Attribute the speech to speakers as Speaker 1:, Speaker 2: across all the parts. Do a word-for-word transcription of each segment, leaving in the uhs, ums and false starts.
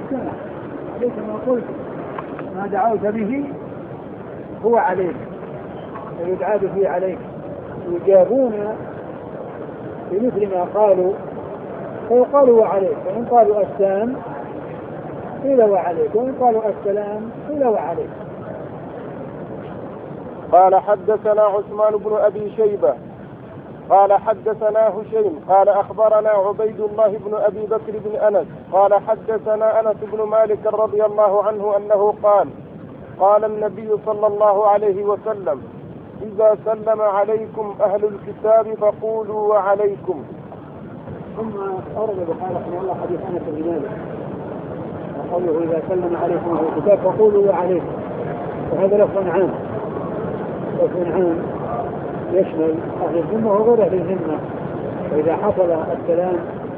Speaker 1: السلام عليك ما قلت ما دعوت به هو عليك ويدعى به عليك. يجابون بمثل ما قالوا فيقالوا وعليك، وإن قالوا السلام قيل وعليك، وإن قالوا السلام قيل وعليك.
Speaker 2: قال حدثنا عثمان بن أبي شيبة قال حدثنا هشيم قال أخبرنا عبيد الله بن أبي بكر بن أنس قال حدثنا أنس بن مالك رضي الله عنه أنه قال قال النبي صلى الله عليه وسلم إذا سلم عليكم أهل الكتاب فقولوا وعليكم.
Speaker 1: ثم أورد البخاري رحمه الله حديث أنس بن مالك وقوله إذا سلم عليكم أهل الكتاب فقولوا وعليكم، وهذا لفظ عام، لفظ عام يشمل أهل الذمة وغير أهل الذمة. وإذا حصل السلام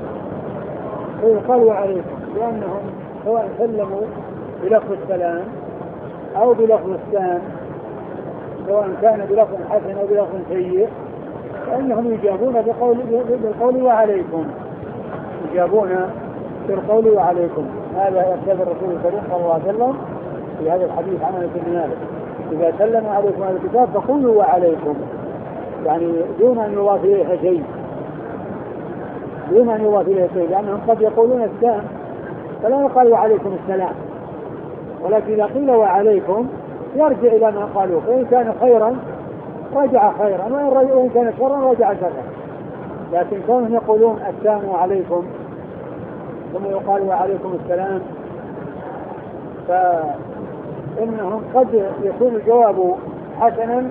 Speaker 1: فيقال وعليكم، لأنهم سواء سلموا بلفظ السلام أو بلفظ السلام، سواء كان بلفظ حسن أو بلفظ سيء، فإنهم يجابون بقول بالقول وعليكم، يجابون بالقول وعليكم. هذا يرتضي الرسول الكريم صلى الله عليه وسلم في هذا الحديث عن أنس بن مالك إذا سلم عليكم أهل الكتاب فقولوا وعليكم، يعني دون أن يضاف إليها شيء، دون أن يضاف إليها شيء، لأنهم قد يقولون السلام فلا يقال وعليكم السلام، ولكن إذا قيل وعليكم يرجع إلى ما قالوا، فإن كان خيرا رجع خيرا وإن كان شرا رجع شرا. لكن كونهم يقولون السلام عليكم ثم يقال وعليكم السلام فإنهم قد يكون الجواب حسنا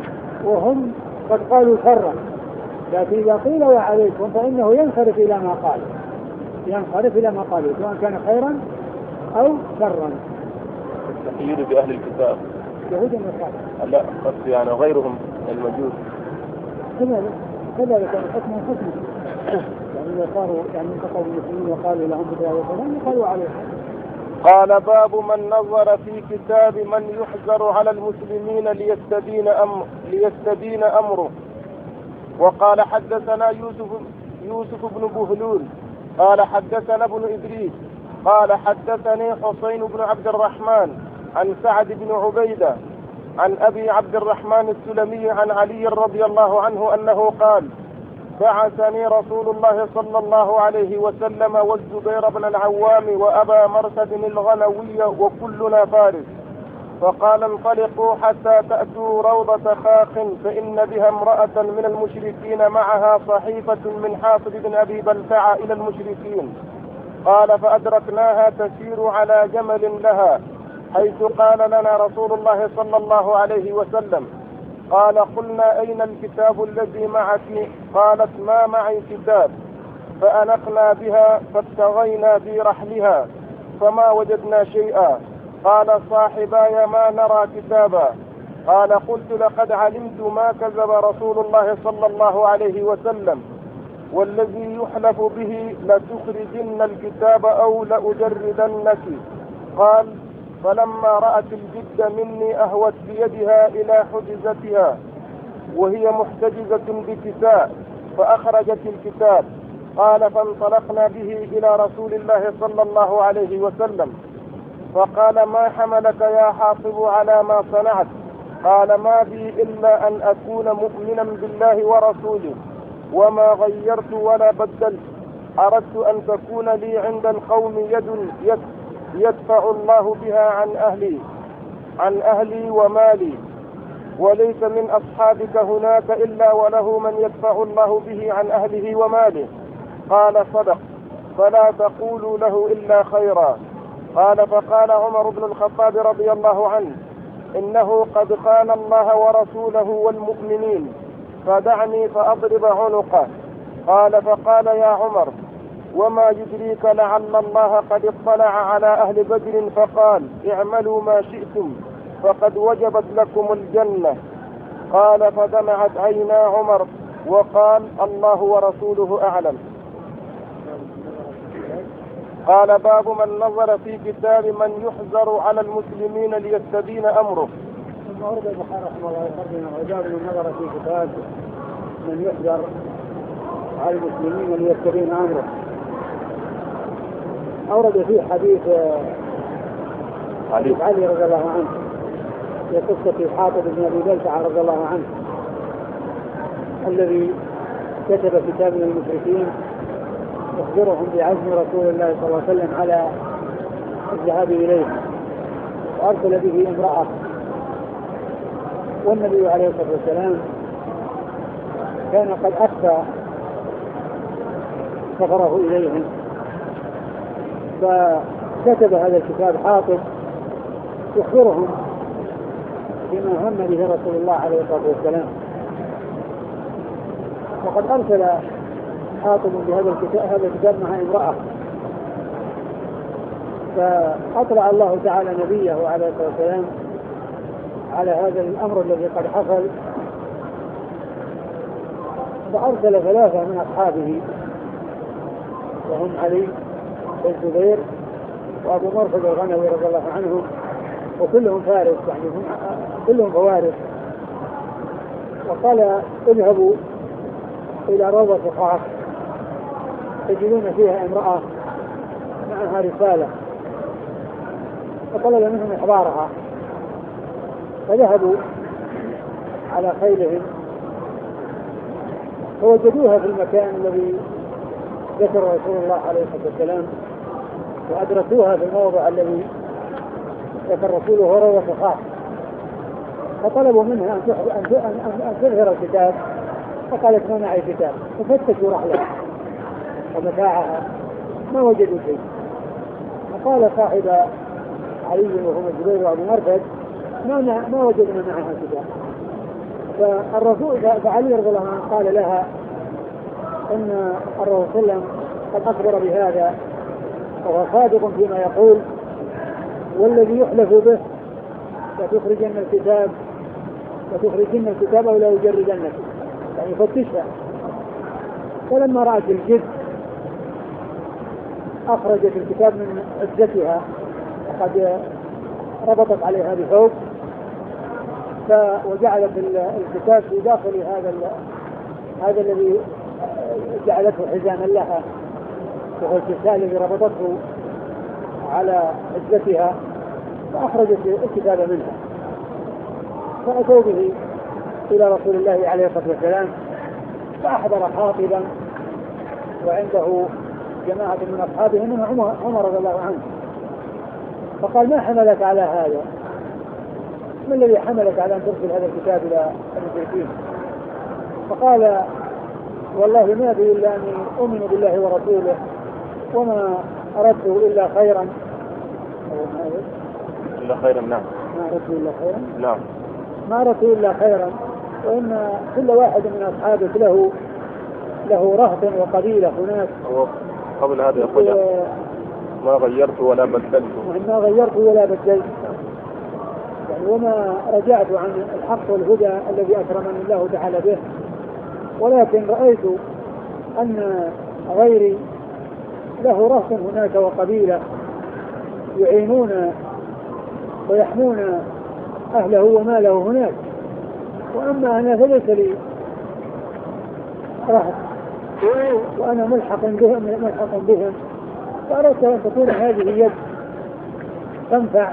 Speaker 1: وهم قد قالوا شرا، لكن إذا قيل وعليكم فإنه ينصرف إلى ما قال، ينصرف إلى ما قالوا سواء كان خيرا أو شرا.
Speaker 2: التقييد بأهل الكتاب
Speaker 1: يهود النصارى
Speaker 2: لا قصد يعني غيرهم المجوس
Speaker 1: كذلك كذلك الحكم حكم يعني صاروا يعني انتقوا المسلمين وقالوا لهم بدعاء وسلام قالوا عليهم.
Speaker 2: قال باب من نظر في كتاب من يحجر على المسلمين ليستبين أمر ليستبين أمره. وقال حدثنا يوسف يوسف بن بهلول قال حدثنا ابن إدريس قال حدثني حسين بن عبد الرحمن عن سعد بن عبيدة عن أبي عبد الرحمن السلمي عن علي رضي الله عنه أنه قال بعثني رسول الله صلى الله عليه وسلم والزبير بن العوام وأبا مرثد الغنوي وكلنا فارس، فقال انطلقوا حتى تأتوا روضة خاخ فإن بها امرأة من المشركين معها صحيفة من حافظ بن أبي بلتع إلى المشركين. قال فأدركناها تسير على جمل لها حيث قال لنا رسول الله صلى الله عليه وسلم. قال قلنا أين الكتاب الذي معك؟ قالت ما معي كتاب. فأنقنا بها فابتغينا برحلها فما وجدنا شيئا. قال صاحباي ما نرى كتابا. قال قلت لقد علمت ما كذب رسول الله صلى الله عليه وسلم والذي يحلف به لتخرجن الكتاب أو لأجردنك. قال فلما رأت الجد مني أهوت بيدها إلى حجزتها وهي محتجزة بكساء فأخرجت الكتاب. قال فانطلقنا به إلى رسول الله صلى الله عليه وسلم فقال ما حملك يا حاطب على ما صنعت؟ قال ما بي إلا أن أكون مؤمنا بالله ورسوله وما غيرت ولا بدلت. أردت أن تكون لي عند القوم يد يدفع الله بها عن أهلي عن أهلي ومالي وليس من أصحابك هناك إلا وله من يدفع الله به عن أهله وماله. قال صدق فلا تقولوا له إلا خيرا. قال فقال عمر بن الخطاب رضي الله عنه إنه قد خان الله ورسوله والمؤمنين فدعني فأضرب عنقه. قال فقال يا عمر وما يدريك لعل الله قد اطلع على أهل بدر فقال اعملوا ما شئتم فقد وجبت لكم الجنة. قال فدمعت عينا عمر وقال الله ورسوله أعلم. قال باب من نظر في كتاب من يحذر على المسلمين ليستبين أمره.
Speaker 1: ثم أورد البخاري رحمه الله باب من نظر في كتاب من يحذر على المسلمين ليستبين أمره. أورد فيه حديث علي علي رضي الله عنه في قصة حاطب بن أبي بلتعة رضي الله عنه الذي كتب كتاب المشركين يخبرهم بعزم رسول الله صلى الله عليه وسلم على الذهاب إليه، وأرسل به امرأة، والنبي عليه الصلاة والسلام كان قد أخفى سفره إليهم، فكتب هذا الكتاب حاطب يخبرهم بما هم به رسول الله عليه الصلاة والسلام. وقد أرسل حاطب بهذا الكتاب هذا الكتاب مع امرأة، فأطلع الله تعالى نبيه عليه الصلاة والسلام على هذا الأمر الذي قد حصل، فأرسل ثلاثة من أصحابه وهم علي بن الزبير وأبو مرثد الغنوي رضي الله عنهم، وكلهم فارس يعني هم كلهم فوارس، وقال اذهبوا إلى روضة قاف تجدون فيها امرأة معها رسالة، فطلب منهم إحضارها، فذهبوا على خيلهم فوجدوها في المكان الذي ذكر رسول الله عليه الصلاة والسلام، وأدركوها في الموضع الذي ذكر رسوله وهو روضة قاف، فطلبوا منها أن تظهر الكتاب، فقالت ما معي كتاب، ففتشوا رحلها ومتاعها ما وجدوا شيء، فقال صاحب علي وهم الزبير وابو مرثد ما ما وجدنا معها كتاب. فالرسول فعلي رضي الله عنه قال لها ان الرسول صلى الله عليه وسلم قد اخبر بهذا وهو صادق فيما يقول، والذي يحلف به لتخرجن الكتاب لتخرجن الكتاب ولا يجردنك، يعني فتشها. فلما رأت الجد أخرجت الكتاب من عدتها وقد ربطت عليها بثوب، وجعلت الكتاب في داخل هذا هذا الذي جعلته حزاما لها، وهو الكتاب الذي ربطته على عدتها، فأخرجت الكتاب منها، فأتوا به إلى رسول الله عليه الصلاة والسلام، فأحضر حاطبا وعنده جماعة من أصحابه منهم عمر رضي الله عنه، فقال ما حملك على هذا؟ ما الذي حملك على أن ترسل هذا الكتاب إلى المشركين؟ فقال والله ما أدري إلا أني أؤمن بالله ورسوله وما أردته إلا خيرا.
Speaker 2: إلا خيرا نعم.
Speaker 1: ما أردته إلا خيرا
Speaker 2: نعم.
Speaker 1: ما أردته إلا خيرا، وإن كل واحد من أصحابك له له رهط وقبيلة هناك.
Speaker 2: قبل هذا يقول ما غيرت ولا بدلت.
Speaker 1: ما غيرت ولا بدلت يعني وما رجعت عن الحق والهدى الذي أكرمني الله تعالى به، ولكن رأيت أن غيري له رهط هناك وقبيلة يعينون ويحمون أهله وماله هناك، وأما أنا فليس لي رهط وأنا ملحق بهم ملحق بهم فأردت أن تكون هذه يد تنفع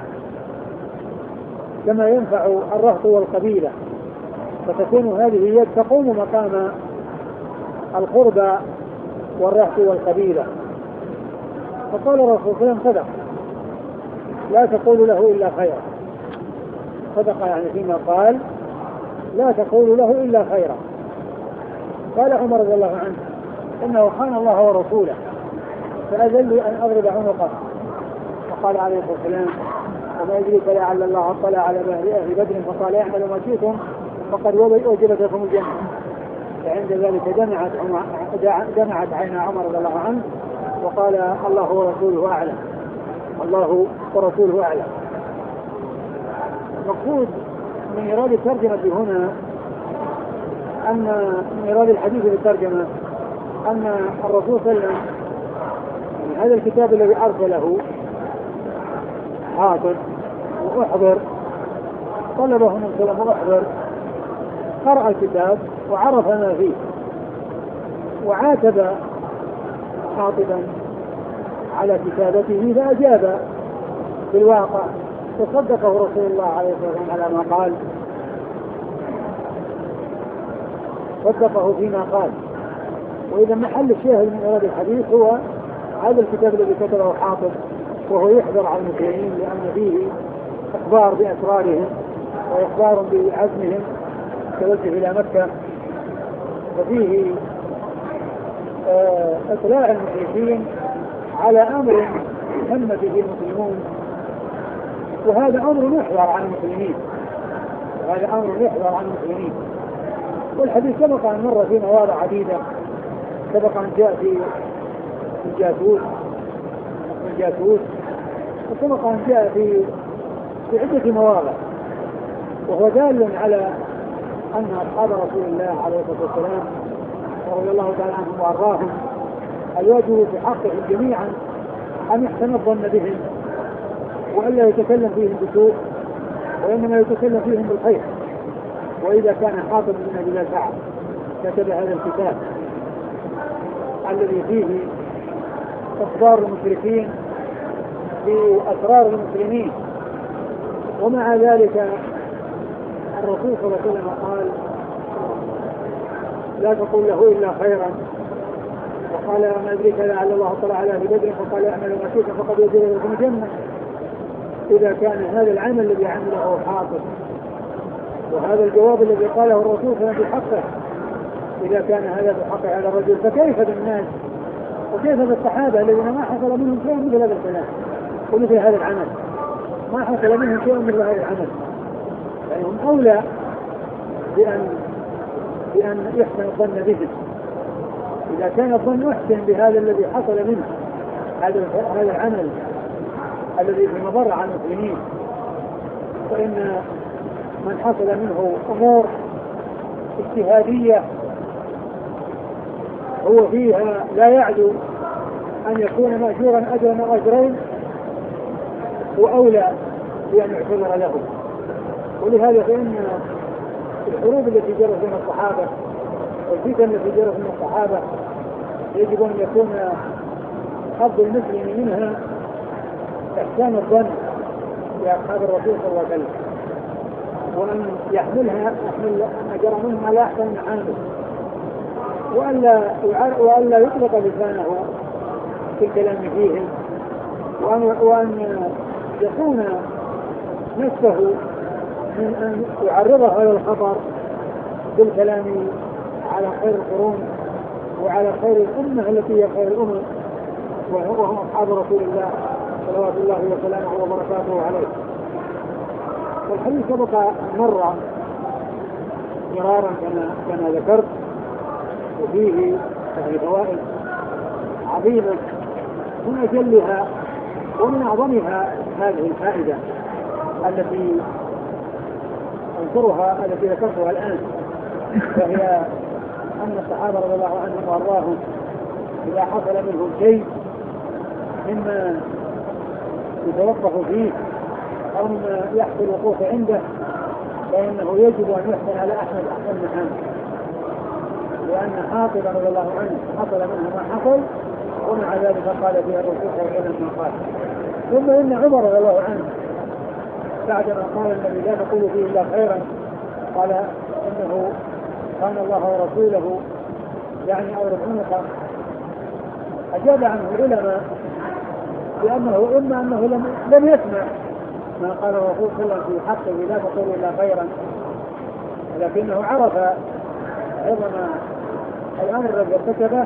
Speaker 1: كما ينفع الرهط والقبيلة، فتكون هذه يد تقوم مقام القربى والرهط والقبيلة. فقال الرسول صلى الله عليه وسلم صدق، لا تقول له إلا خيرا. صدق يعني فيما قال لا تقول له إلا خيرا. قال عمر رضي الله عنه إنه خان الله ورسوله فأذل لي أن أضرب عنقه. فقال عليه الصلاة والسلام وما يدريك لعل الله اطلع على أهل بدر فقال اعملوا ما شئتم فقد وجبت لكم الجنة. فعند ذلك دمعت دمعت عين عمر رضي الله عنه وقال الله ورسوله أعلم، الله ورسوله أعلم. المقصود من إيراد الترجمة هنا أن من إيراد الحديث بالترجمة أن الرسول صلى الله عليه وسلم هذا الكتاب الذي أرسله حاطب وأحضر طلبه من سلم وأحضر قرأ الكتاب وعرف ما فيه، وعاتب حاطبا على كتابته فأجاب في الواقع، فصدقه رسول الله عليه الصلاة والسلام على ما قال، صدقه فيما قال. وإذا محل الشاهد من إرادة الحديث هو هذا الكتاب الذي كتبه حاطب، وهو يحذر على المسلمين لأن فيه إخبار بأسرارهم وإخبار بعزمهم التوجه إلى مكة، وفيه آه إطلاع المشركين على أمر هم به المسلمون، وهذا أمر يحذر عن المسلمين، وهذا أمر يحذر عن المسلمين. والحديث سبق أن مر في مواضع عديدة، سبق أن جاء في الجاسوس الجاسوس وسبق أن جاء في في عدة مواضع، وهو دال على أن أصحاب رسول الله عليه الصلاة والسلام رضي الله تعالى عنهم وأرضاهم الواجب في حقهم جميعا أن يحسن الظن بهم، وألا يتكلم فيهم بسوء، وإنما يتكلم فيهم بالخير. وإذا كان حاطب بن أبي بلتعة كتب هذا الكتاب الذي فيه إخبار المشركين بأسرار المسلمين، ومع ذلك الرسول صلى الله عليه وسلم قال لا تقول له إلا خيرا، وقال ما أدريك لعل الله طلع على أهل بدر فقال اعملوا ما شئتم فقد وجد لكم الجنة. إذا كان هذا العمل الذي عمله حاطب وهذا الجواب الذي قاله الرسول فهو بحقه، إذا كان هذا بحق على الرجل فكيف بالناس وكيف بالصحابة الذين ما حصل منهم شيء مثل هذا الكلام ومثل هذا العمل، ما حصل منهم شيء مثل هذا العمل، يعني هم أولى بأن بأن يحسن الظن به. إذا كان الظن يحسن بهذا الذي حصل منه هذا هذا العمل الذي في مضر على المسلمين، فإن من حصل منه أمور اجتهادية هو فيها لا يعدو أن يكون مأجورا أجرا أو أجرين وأولى بأن يعتذر له. ولهذا فإن الحروب التي جرت من الصحابة والفتن التي جرت من الصحابة يجب أن يكون حظ المسلم منها إحسان الظن بأصحاب الرسول صلى الله عليه وسلم، وأن يحملها يحمل أجر منهم على أحسن المعامل، وألا وألا يطلق لسانه في الكلام فيهم، وأن وأن يكون نفسه من أن يعرضه على الخطر بالكلام على خير القرون وعلى خير الأمة التي هي خير الأمم، وهم أصحاب رسول الله صلوات الله وسلامه وبركاته عليه. والحديث سبق مرة مرارا كما كما ذكرت، وفيه فوائد عظيمة، من أجلها ومن أعظمها هذه الفائدة التي أنصرها التي ذكرتها الآن، وهي أن الصحابة رضي الله عنهم وأرضاهم إذا حصل منهم شيء مما يتوقف فيه أو مما يحصل الوقوف عنده فإنه يجب أن يحصل على أحسن أحسن محامل، لأن حاطب رضي الله عنه حصل منه ما حصل، ومع ذلك قال فيها الرسول صلى الله عليه وسلم ما قال. ثم إن عمر رضي الله عنه بعدما قال النبي لا تقول فيه إلا خيرا قال إنه كان الله ورسوله يعني أورد عنقه، أجاب عنه العلماء بأنه إما أنه لم, لم يسمع ما قال الرسول صلى الله عليه وسلم في حقه لا تقول إلا خيرا، لكنه عرف عظم الأمر الذي ارتكبه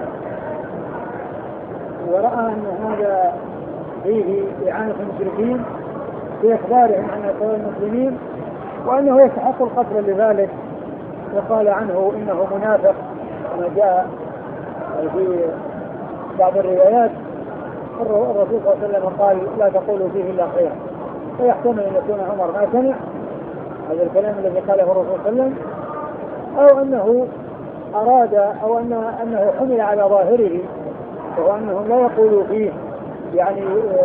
Speaker 1: ورأى أن هذا فيه إعانة المشركين في إخبارهم عن أسرار المسلمين وأنه يستحق القتل لذلك، وقال عنه إنه منافق كما جاء في بعض الروايات. الرسول صلى الله عليه وسلم قال لا تقولوا فيه إلا خيرا، فيحتمل أن يكون عمر ما سمع هذا الكلام الذي قاله الرسول صلى الله عليه وسلم، أو أنه أراد أو أن أنه حمل على ظاهره وهو أنهم لا يقولوا فيه يعني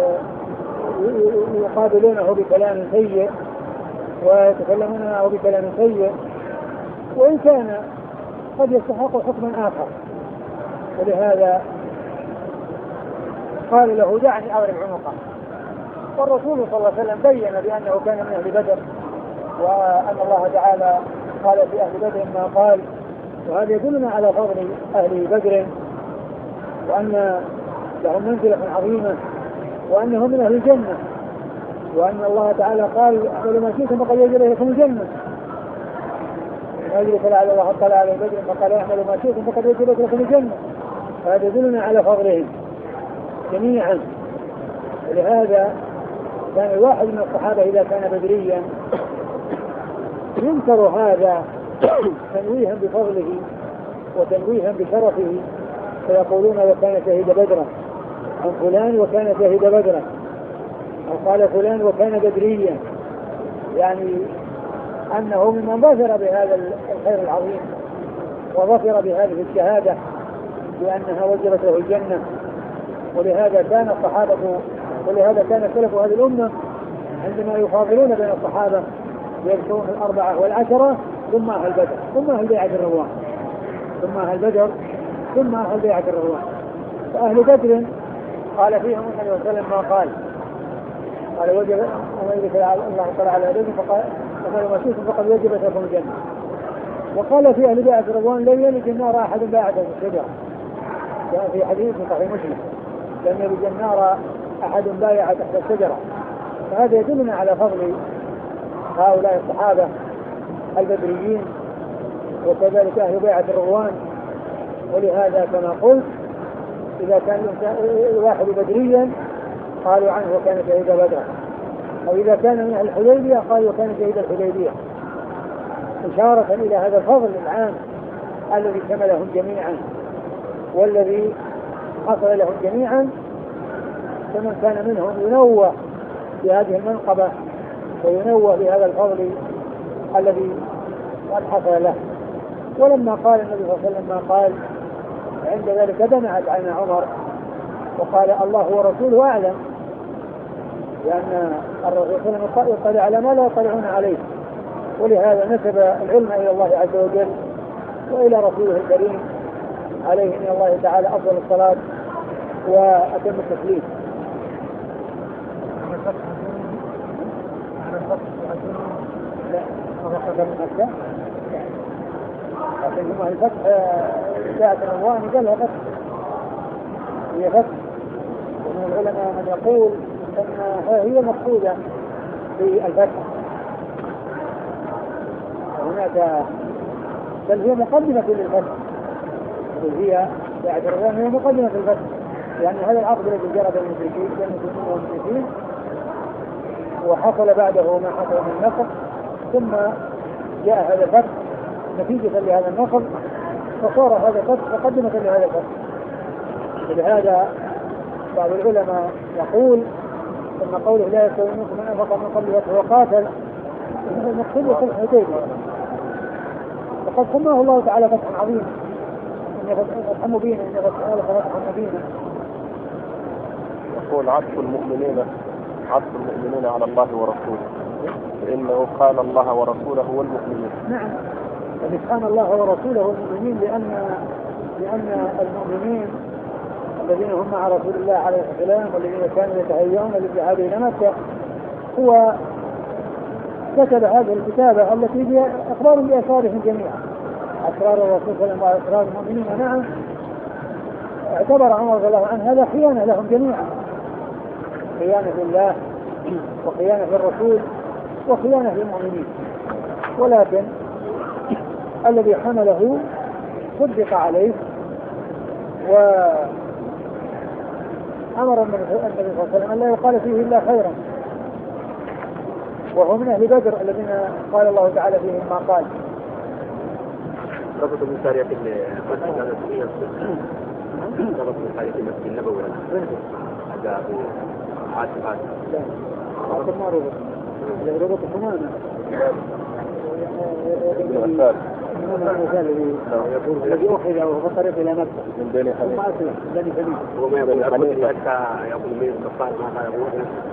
Speaker 1: يقابلونه بكلام سيء ويتكلمون معه بكلام سيء، وإن كان قد يستحق حكما آخر. ولهذا قال له دعني أضرب عنقه. والرسول صلى الله عليه وسلم بين بأنه كان من أهل بدر، وأن الله تعالى قال في أهل بدر ما قال، وهذا يدلنا على فضل أهل بدر وأن لهم منزلة عظيمة وأنهم من أهل الجنة، وأن الله تعالى قال اعملوا ما شئتم فقد وجب لكم الجنة. من أجل فلعل الله اطلع على بدر فقال اعملوا ما شئتم فقد وجب لكم الجنة. فهذا يدلنا على فضلهم جميعا. ولهذا كان الواحد من الصحابة إذا كان بدريا ينكر هذا تنويها بفضله وتنويها بشرفه، فيقولون وكان شهيد بدرا عن فلان وكان شهيد بدرا، أو قال فلان وكان بدريا، يعني أنه ممن ظفر بهذا الخير العظيم وظفر بهذه الشهادة بأنها وجبت له الجنة. ولهذا كان الصحابة ولهذا كان سلف هذه الأمة عندما يفاضلون بين الصحابة يذكرون الأربعة والعشرة ثم أهل بدر ثم أهل بيعة الرضوان ثم أهل بدر ثم أهل بيعة الرضوان. فأهل بدر قال فيهم النبي صلى الله عليه وسلم ما قال قال وجب الله تعالى على بدر فقال فقالوا ما شئتم فقد وجبت لكم الجنة. وقال في أهل بيعة الرضوان لن يلج النار أحد باع تحت الشجرة، كان في حديث صحيح مسلم لن يلج النار أحد بايع تحت الشجرة. فهذا يدلنا على فضل هؤلاء الصحابة البدريين وكذلك أهل بيعة الرضوان. ولهذا كما قلت إذا كان الواحد بدريا قالوا عنه وكان شهيد بدر، أو إذا كان من أهل الحديبية قالوا وكان شهيد الحديبية، إشارة إلى هذا الفضل العام الذي شملهم جميعا والذي حصل لهم جميعا. فمن كان منهم ينوه بهذه المنقبة وينوه بهذا الفضل الذي قد حصل له. ولما قال النبي صلى الله عليه وسلم ما قال عند ذلك دمعت عين عمر وقال الله ورسوله أعلم، لأن الرسول صلى الله عليه وسلم يطلع على ما لا يطلعون عليه. ولهذا نسب العلم إلى الله عز وجل وإلى رسوله الكريم عليه من الله تعالى أفضل الصلاة وأتم التسليم. لا أخذ من مكة لكن هم الفتح ساعة الأموان قالها فتح هي فتح. ومن العلماء من يقول أنها هي مقصودة في الفتح، هناك بل هي مقدمة للفتح، بل هي ساعة الأموان هي مقدمة للفتح، لأن هذا العقد الذي جرى بين المشركين بين المسلمين والمشركين وحصل بعده ما حصل من النصر، ثم جاء هذا الفتح نتيجة لهذا النصر فصار هذا الفتح مقدمة لهذا الفتح. ولهذا بعض العلماء يقول أن قوله لا يستوي منكم من أنفق من قبل فتح وقاتل المقصود بصلح الحديبية، وقد سماه الله تعالى فتحا عظيما إن فتحا مبينا إن فتحا فتحا مبينا.
Speaker 2: يقول عطف المؤمنين عطف المؤمنين على الله ورسوله، فإنه قال الله ورسوله والمؤمنين.
Speaker 1: نعم، فسبحان الله ورسوله والمؤمنين، لأن لأن المؤمنين الذين هم مع رسول الله عليه السلام والذين كانوا يتهيئون للذهاب إلى مكة هو كتب هذه الكتابة التي هي أخبار بأسرارهم جميعا، أسرار الرسول صلى الله عليه وسلم وأسرار المؤمنين معه. اعتبر عمر رضي الله عنه هذا خيانة لهم جميعا، خيانة لله وخيانة للرسول وخيانة للمؤمنين. ولكن الذي حمله صدق عليه وأمر النبي صلى الله عليه وسلم أن لا يقال فيه إلا خيرا، وهو من أهل بدر الذين قال الله تعالى فيهم ما قال.
Speaker 3: ربط من سارية المسجد هذا السورية ربط من سارية المسجد النبوي هذا أبو عاصم هذا
Speaker 1: لا عاصم ما ربط ربط حمامة الذي أخذ وهو طريق إلى مكة
Speaker 2: من بني
Speaker 1: ثم أسلم بني حنيفة.
Speaker 3: هو ما يقول حتى يقول من كفار ما يقول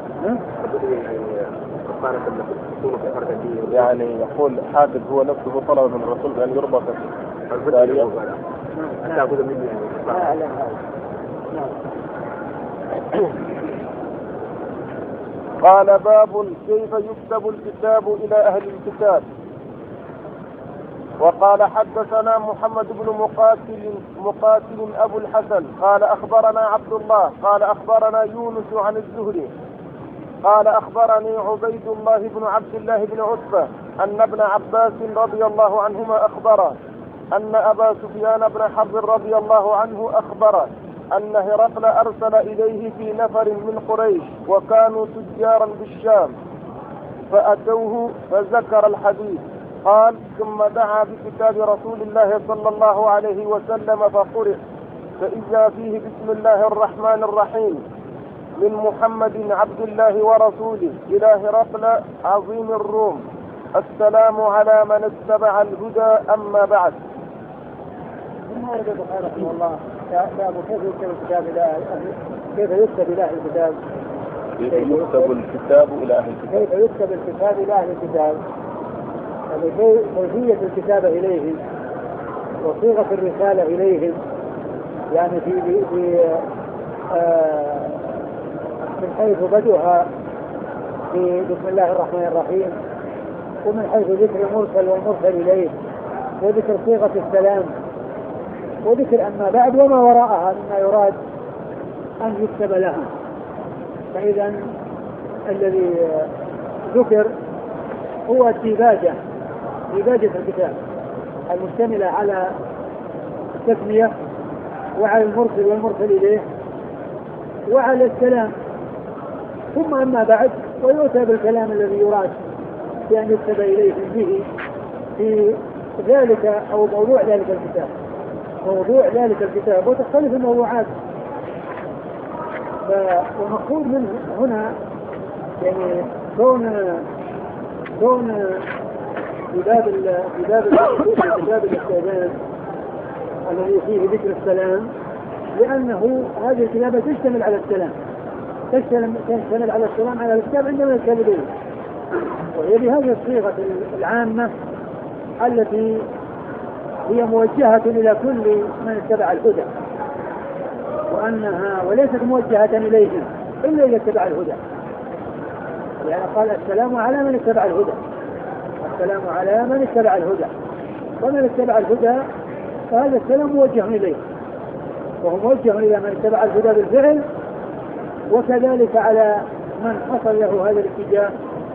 Speaker 3: كفارة تكون كفارة دي،
Speaker 2: يعني يقول حافظ هو نفسه طلب من الرسول أن يربط السارية
Speaker 3: حتى أقول مني
Speaker 1: لا لا لا
Speaker 2: قال باب كيف يكتب الكتاب إلى أهل الكتاب. وقال حدثنا محمد بن مقاتل مقاتل أبو الحسن قال أخبرنا عبد الله قال أخبرنا يونس عن الزهري قال أخبرني عبيد الله بن عبد الله بن عتبة أن ابن عباس رضي الله عنهما أخبره أن أبا سفيان بن حرب رضي الله عنه أخبره أن هرقل أرسل إليه في نفر من قريش وكانوا تجارا بالشام فأتوه فذكر الحديث. قال ثم دعا بكتاب رسول الله صلى الله عليه وسلم فقرئ فإذا فيه بسم الله الرحمن الرحيم من محمد عبد الله ورسوله إلى هرقل عظيم الروم السلام على من اتبع الهدى أما بعد.
Speaker 1: ثم ورد البخاري رحمه الله باب كيف يكتب الكتاب إلى كيف يكتب إلى أهل الكتاب
Speaker 2: كيف يكتب الكتاب إلى أهل الكتاب
Speaker 1: كيف يكتب الكتاب إلى أهل الكتاب كيفية الكتابة إليهم وصيغة الرسالة إليهم يعني في, في آه من حيث بدوها في بسم الله الرحمن الرحيم ومن حيث ذكر المرسل والمرسل إليه وذكر صيغة السلام وذكر أما بعد وما وراءها مما يراد أن يكتب لهم. فإذا الذي ذكر هو الديباجة ديباجة الكتاب المشتملة على التسمية وعلى المرسل والمرسل إليه وعلى السلام ثم أما بعد ويؤتى بالكلام الذي يراد بأن يكتب إليه به في ذلك أو موضوع ذلك الكتاب موضوع ذلك الكتاب وتختلف الموضوعات. والمقصود منه هنا يعني كون كون في باب في باب في باب الاستئذان الذي فيه ذكر السلام لأنه هذه الكتابة تشتمل على السلام تشتمل على السلام على الكتاب عندما يكتب وهي بهذه الصيغة العامة التي هي موجهة إلى كل من اتبع الهدى وأنها وليست موجهة إليهم إلا إذا اتبع الهدى يعني قال السلام على من اتبع الهدى السلام على من اتبع الهدى ومن اتبع الهدى فهذا السلام موجه إليه وهو موجه إلى من اتبع الهدى بالفعل وكذلك على من حصل له هذا الاتجاه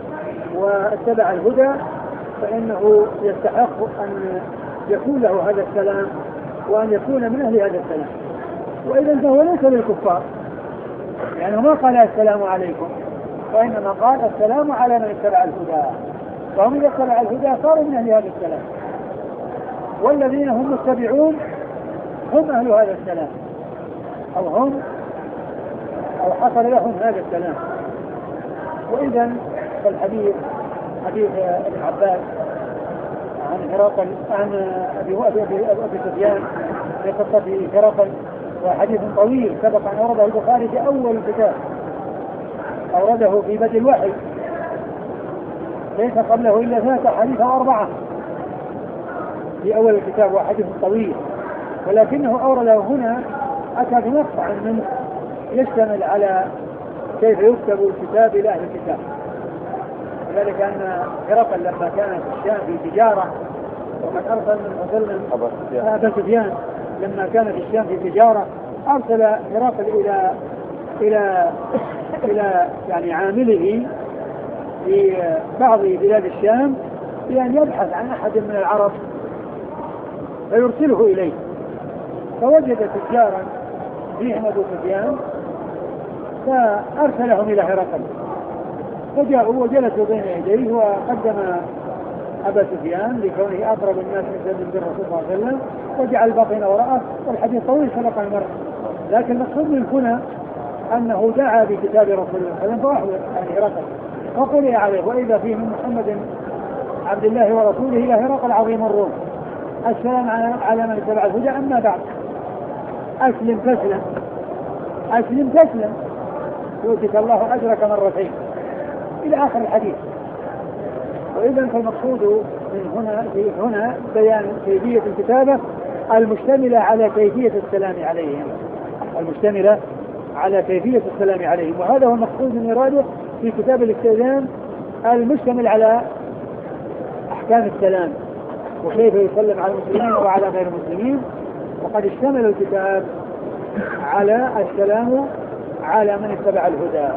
Speaker 1: واتبع الهدى فإنه يستحق أن يكون له هذا السلام وأن يكون من أهل هذا السلام. وإذا فهو ليس للكفار يعني ما قال السلام عليكم وإنما قال السلام على من اتبع الهدى وهم إذا اتبع الهدى صاروا من أهل هذا السلام والذين هم متبعون هم أهل هذا السلام أو هم أو حصل لهم هذا السلام. وإذا فالحديث حديث ابن عباس عن هرقل عن أبي أبي سفيان في قصة هرقل وحديث طويل سبق أن أورده البخاري في أول الكتاب أورده في بدء الوحي ليس قبله إلا ثلاثة حديث أو أربعة في أول الكتاب وحديث طويل ولكنه أورده هنا أتى بمقطع منه يشتمل على كيف يكتب الكتاب إلى أهل الكتاب. ذلك أن هرقل لما كان في الشام في تجارة وقد أرسل من مسلم أبا سفيان لما كان في الشام في تجارة أرسل هرقل إلى إلى إلى يعني عامله في بعض بلاد الشام بأن يبحث عن أحد من العرب فيرسله إليه فوجد تجارا فيهم أبو سفيان فأرسلهم إلى هرقل فجاءوا وجلسوا بين يديه وقدم أبا سفيان لكونه أقرب الناس من الرسول صلى الله عليه وسلم وجعل الباطن وراءه والحديث طويل سبق المرة. لكن المقصود من هنا أنه دعا بكتاب رسول الله صلى الله عليه وسلم يعني هرقل وقرئ عليه وإذا فيه من محمد عبد الله ورسوله إلى هرقل عظيم الروم السلام على من اتبع الهدى أما بعد أسلم تسلم أسلم تسلم يؤتك الله أجرك مرتين إلى آخر الحديث. وإذا فالمقصود من هنا في هنا بيان كيفية الكتابة المشتملة على كيفية السلام عليهم المشتملة على كيفية السلام عليهم وهذا هو المقصود من إراده في كتاب الاستئذان المشتمل على أحكام السلام وكيف يسلم على المسلمين وعلى غير المسلمين، وقد اشتمل الكتاب على السلام على من اتبع الهدى.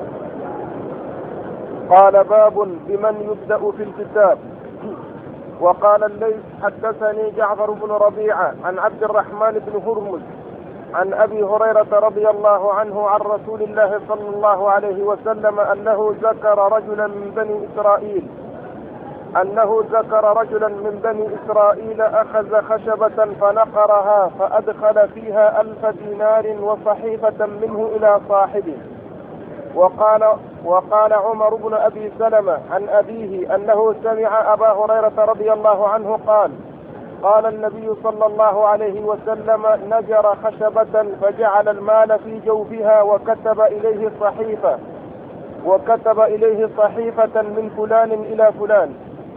Speaker 2: قال باب بمن يبدأ في الكتاب. وقال الليث حدثني جعفر بن ربيعة عن عبد الرحمن بن هرمز عن أبي هريرة رضي الله عنه عن رسول الله صلى الله عليه وسلم أنه ذكر رجلا من بني إسرائيل أنه ذكر رجلا من بني إسرائيل أخذ خشبة فنقرها فأدخل فيها ألف دينار وصحيفة منه إلى صاحبه. وقال, وقال عمر بن أبي سلمة عن أبيه أنه سمع أبا هريرة رضي الله عنه قال قال النبي صلى الله عليه وسلم نجر خشبة فجعل المال في جوفها وكتب إليه صحيفة وكتب إليه صحيفة من فلان إلى فلان.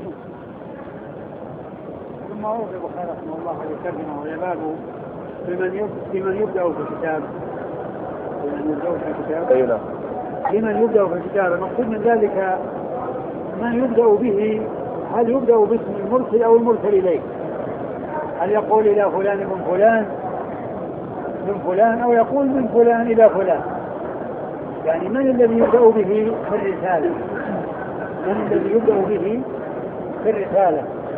Speaker 1: ثم أورد البخاري رحمه الله عليه ترجمة وهي باب بمن يبدأ في الكتاب. بمن يبدأ في الكتاب.
Speaker 2: أيوة.
Speaker 1: لمن يبدأ في الكتاب المقصود من ذلك من يبدأ به، هل يبدأ باسم المرسل أو المرسل إليه؟ هل يقول إلى فلان من فلان من فلان أو يقول من فلان إلى فلان؟ يعني من الذي يبدأ به في الرسالة؟ من الذي يبدأ به في الرسالة؟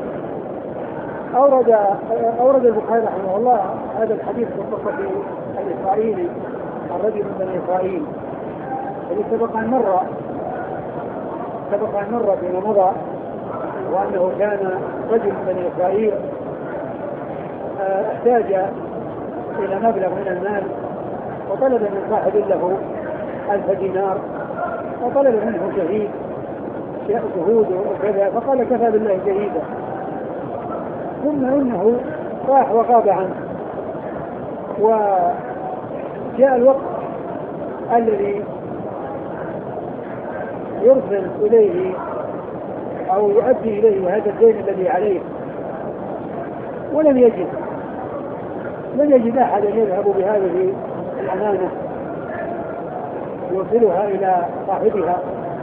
Speaker 1: أورد أورد البخاري رحمه الله هذا الحديث في القصة الإسرائيلي الرجل من بني إسرائيل الذي سبق أن مر سبق أن مر فيما مضى، وأنه كان رجل من بني إسرائيل احتاج إلى مبلغ من المال وطلب من صاحب له ألف دينار وطلب منه شهيد شهود وكذا، فقال كفى بالله شهيدا. ثم إنه راح وغاب عنه، وجاء الوقت الذي يرسل إليه أو يؤدي إليه هذا الدين الذي عليه، ولم يجد لم يجد أحدا يذهب بهذه الأمانة يوصلها إلى صاحبها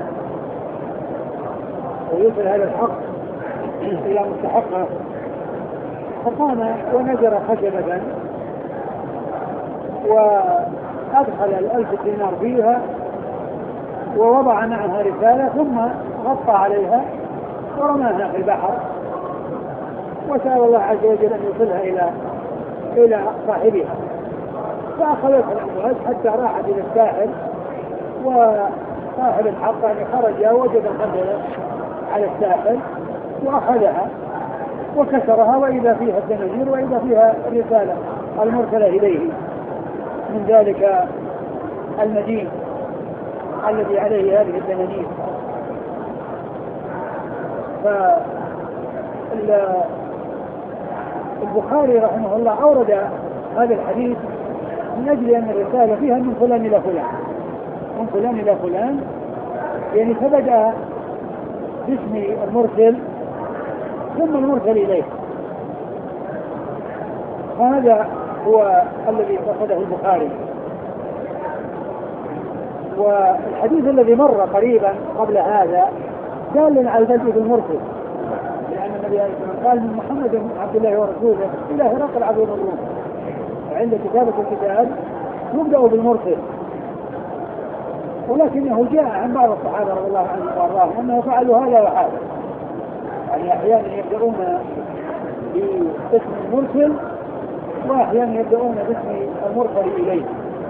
Speaker 1: ويوصل هذا الحق إلى مستحقه، فقام ونجر خشبة وأدخل الألف دينار فيها ووضع معها رسالة ثم غطى عليها ورماها في البحر وسأل الله عز وجل أن يوصلها إلى إلى صاحبها. فأخذتها الأمواج حتى راحت إلى الساحل، وصاحب الحق يعني خرج وجد الخشبة على الساحل وأخذها وكسرها وإذا فيها الدنانير وإذا فيها الرسالة المرسلة إليه من ذلك المدين الذي عليه هذه الدنانير. فالبخاري رحمه الله أورد هذا الحديث من أجل أن الرسالة فيها من فلان إلى فلان من فلان إلى فلان، يعني فبدأ باسم المرسل ثم المرسل إليه. هذا هو الذي قصده البخاري. والحديث الذي مر قريبا قبل هذا دال على البدء بالمرسل، لأن النبي عليه الصلاة والسلام قال من محمد عبد الله ورسوله إلى هرقل عظيم الروم، وعند كتابة الكتاب يبدأ بالمرسل. ولكنه جاء عن بعض الصحابة رضي الله عنهم وارضاهم أنه فعلوا هذا وهذا، يعني أحيانا يبدأون باسم المرسل وأحيانا يبدأون باسم المرسل إليه.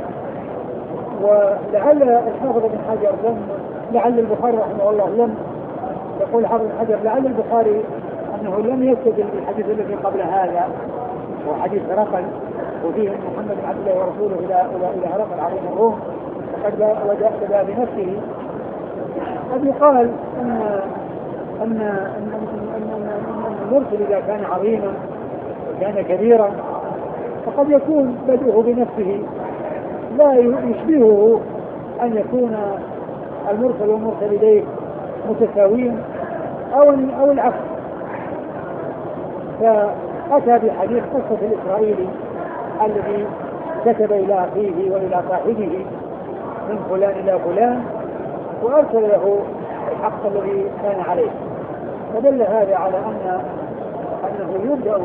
Speaker 1: ولعل الحافظ بن حجر لم لعل البخاري رحمه الله لم يقول حافظ بن حجر لعل البخاري أنه لم يستدل بالحديث الذي قبل هذا وحديث هرقل وفيه محمد بن عبد الله ورسوله إلى إلى هرقل عظيم الروم، وقد بدأ بنفسه. قد يقال أن أن أن المرسل إذا كان عظيما وكان كبيرا فقد يكون بدءه بنفسه لا يشبهه أن يكون المرسل والمرسل إليه متساويين أو أو العكس. فأتى بحديث قصة الإسرائيلي الذي كتب إلى أخيه وإلى صاحبه من فلان إلى فلان، وأرسل له الحق الذي كان عليه. فدل هذا على أن أنه يبدأ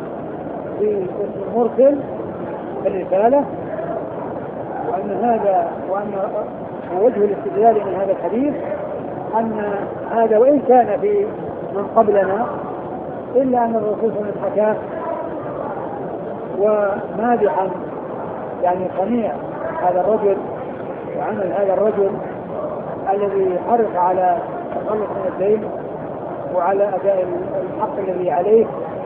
Speaker 1: بالمرسل بالرسالة، وأن هذا وأن وجه الاستدلال من هذا الحديث أن هذا وإن كان في من قبلنا إلا أن الرسول صلى الله عليه وسلم حكاه ومادحا يعني صنيع هذا الرجل وعمل هذا الرجل الذي حرص على التخلص من الدين وعلى أداء الحق الذي عليه.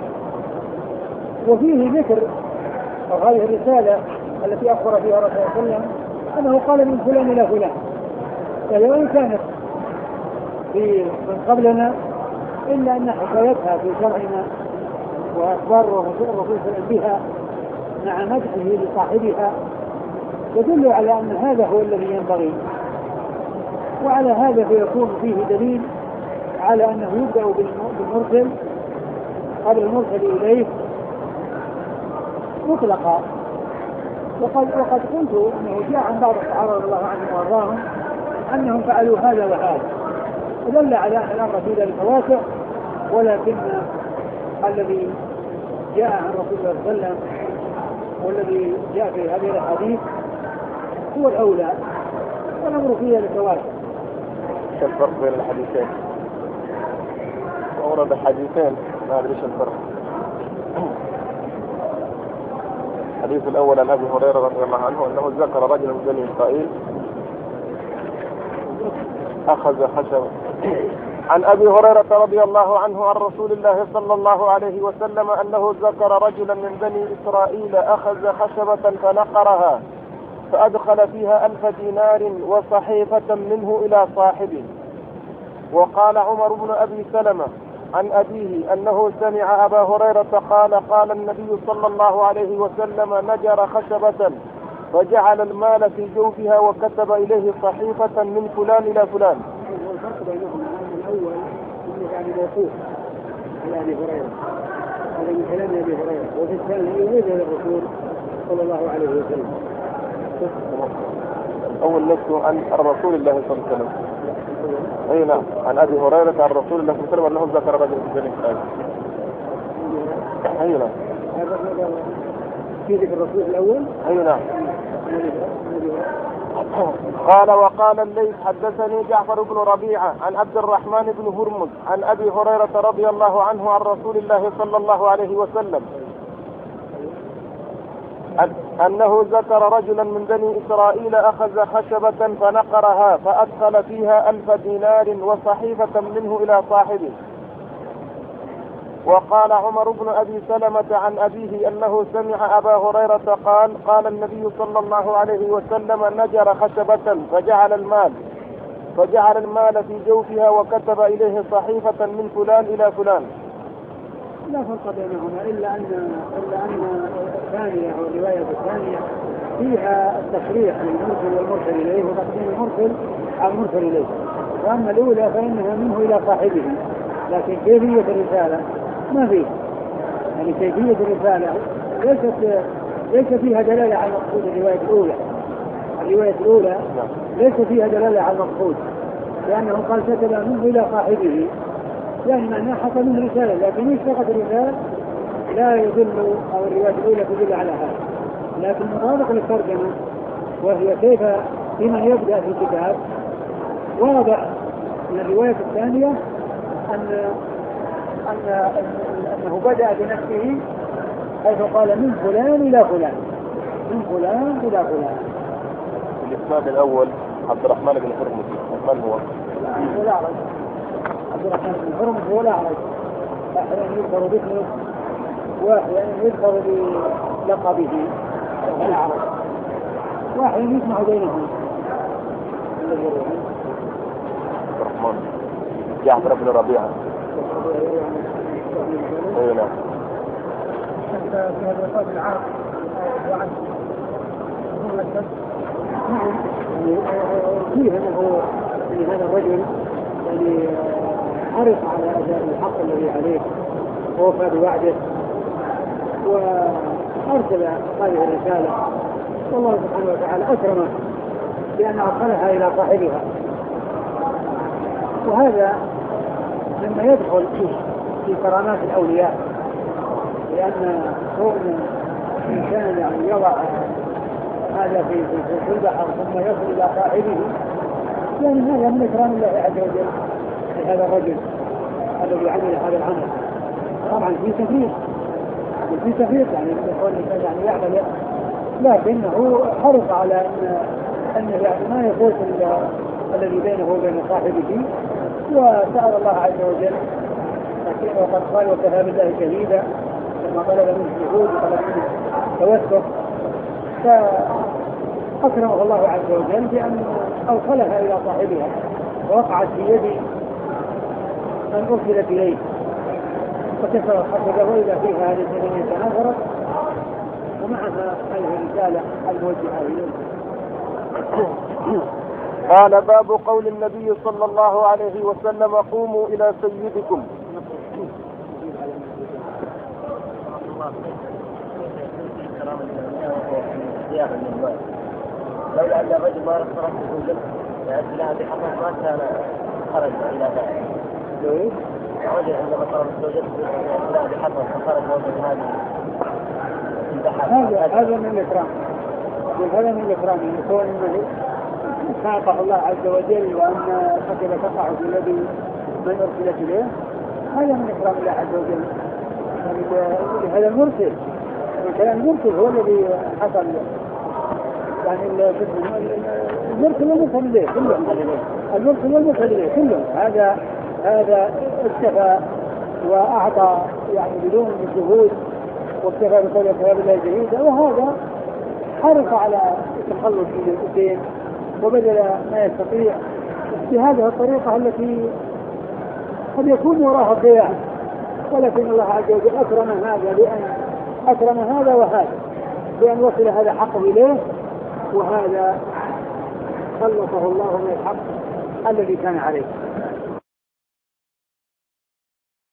Speaker 1: وفيه ذكر أو هذه الرسالة التي أخبر فيها رسول الله صلى الله عليه وسلم أنه قال من فلان إلى فلان، فهي وإن كانت في من قبلنا إلا أن حكايتها في شرعنا وأخبار الرسول صلى الله عليه وسلم بها مع مدحه لصاحبها يدل على أن هذا هو الذي ينبغي. وعلى هذا فيكون فيه دليل على أنه يبدأ بالمرسل قبل المرسل إليه مطلقا. وقد, وقد قلت أنه جاء عن بعض الصحابة رضي الله عنهم وارضاهم أنهم فعلوا هذا وهذا، ودل على أن الأمر في ذلك واسع، ولكن الذي جاء عن رسول الله صلى الله عليه وسلم والذي جاء في هذه الحديث هو الأولى، والأمر في ذلك واسع.
Speaker 2: شو الفرق بين الحديثين؟ أورد الحديثين ما أدري شو الفرق. الحديث الأول عن أبي هريرة رضي الله عنه أنه ذكر رجل من بني إسرائيل أخذ خشبة. عن أبي هريرة رضي الله عنه عن رسول الله صلى الله عليه وسلم أنه ذكر رجلا من بني إسرائيل أخذ خشبة فنقرها فأدخل فيها ألف دينار وصحيفة منه إلى صاحبه. وقال عمر بن أبي سلمة عن أبيه أنه سمع أبا هريرة قال قال النبي صلى الله عليه وسلم نجر خشبة فجعل المال في جوفها وكتب إليه صحيفة من فلان إلى فلان.
Speaker 1: الفرق بينهما أن الأول أنه يعني موقوف على أبي هريرة، هذا من كلام أبي هريرة، وفي الثاني يريد الرسول صلى الله عليه وسلم.
Speaker 2: أول نفسه عن رسول الله صلى الله عليه وسلم. أي نعم، عن أبي هريرة عن رسول الله صلى الله عليه وسلم أنه ذكر رجل في بني إسرائيل. أي نعم.
Speaker 1: هذا في ذكر الرسول الأول.
Speaker 2: أي نعم. قال وقال الليث حدثني جعفر بن ربيعة عن عبد الرحمن بن هرمز عن أبي هريرة رضي الله عنه عن رسول الله صلى الله عليه وسلم أنه ذكر رجلا من بني إسرائيل أخذ خشبة فنقرها فأدخل فيها ألف دينار وصحيفة منه إلى صاحبه. وقال عمر بن أبي سلمة عن أبيه أنه سمع أبا هريرة قال قال النبي صلى الله عليه وسلم نجر خشبة فجعل المال فجعل المال في جوفها وكتب إليه صحيفة من فلان إلى فلان.
Speaker 1: لا فرق بينهما إلا أن إلا أن الثانية أو الرواية الثانية فيها التصريح للمرسل والمرسل إليه وتقديم المرسل على المرسل إليه، وأما الأولى فإنها منه إلى صاحبه، لكن كيفية الرسالة ما فيه، يعني كيفية الرسالة ليست ليس فيها دلالة على المقصود. الرواية الأولى الرواية الأولى ليس فيها دلالة على المقصود، لأنه قال كتب منه إلى صاحبه، يعني معناه حصل منه رسالة، لكن ايش فقط الرسالة لا يدل، أو الرواية الأولى تدل على هذا. لكن مطابق للترجمة وهي كيف لمن يبدأ في الكتاب، واضح من الرواية الثانية أن أن أنه بدأ بنفسه حيث قال من فلان إلى فلان، من فلان إلى فلان.
Speaker 2: الإسناد الأول عبد الرحمن بن هرمز، من هو؟
Speaker 1: هو الأعرج. عبد الرحمن بن هرمز هو الأعرج، أحيانا يذكر باسمه وأحيانا يذكر بلقبه وهو الأعرج، وأحيانا يسمع بينهم.
Speaker 2: عبد الرحمن جعفر بن ربيعة. اي نعم.
Speaker 1: في هذا القول العرب وعن فيه انه يعني هذا الرجل يعني حرص على اداء الحق الذي عليه ووفى بوعده وارسل هذه الرساله، والله سبحانه وتعالى اكرمه بان ارسلها الى صاحبها، وهذا مما يدخل في كرامات الأولياء، لأن كون الإنسان يعني يضع هذا في في البحر ثم يصل إلى صاحبه، يعني هذا من إكرام الله عز وجل لهذا الرجل الذي عمل هذا العمل. طبعا في تفريط في تفريط يعني يقول الإنسان يعني يعمل، لكنه حرص على أن أن يعني ما يفوت الذي بينه وبين صاحبه، وسأل الله عز وجل وقد قال وكفى بالله شهيدا لما طلب منه الشهود وطلب منه التوسط، فأكرمه الله عز وجل بأن أوصلها إلى صاحبها ووقعت في يد من أرسلت إليه، فكسر خطبه وإذا فيها هذه الثمانية تناظرت ومعها هذه الرسالة الموجهة إليه.
Speaker 2: قال باب قول النبي صلى الله عليه وسلم قوموا إلى سيدكم.
Speaker 3: لولا أن الرجل ما رفض زوجته لأجل لها بحقه ما كان خرج إلى ذلك. الرجل عندما طلب زوجته لأجل لها بحقه فخرج وجد هذه
Speaker 1: هذا هذا من الإكرام، هذا من الإكرام أن يكون أنه خاطب الله عز وجل وأن خطبة تقع في الذي من أرسلت إليه، هذا من إكرام الله عز وجل. يعني هذا المرسل، الكلام المرسل هو الذي حصل، يعني المرسل والمرسل إليه كلهم، المرسل والمرسل إليه كلهم، هذا هذا اكتفى وأعطى يعني بدون جهود واكتفى بقول كتاب الله جهيدا، وهذا حرص على التخلص من الدين وبذل ما يستطيع بهذه الطريقة التي قد يكون وراها ضياع، ولكن الله عز وجل أكرم هذا بأن أكرم هذا وهذا بأن وصل هذا حقه إليه، وهذا خلصه الله من الحق الذي كان عليه.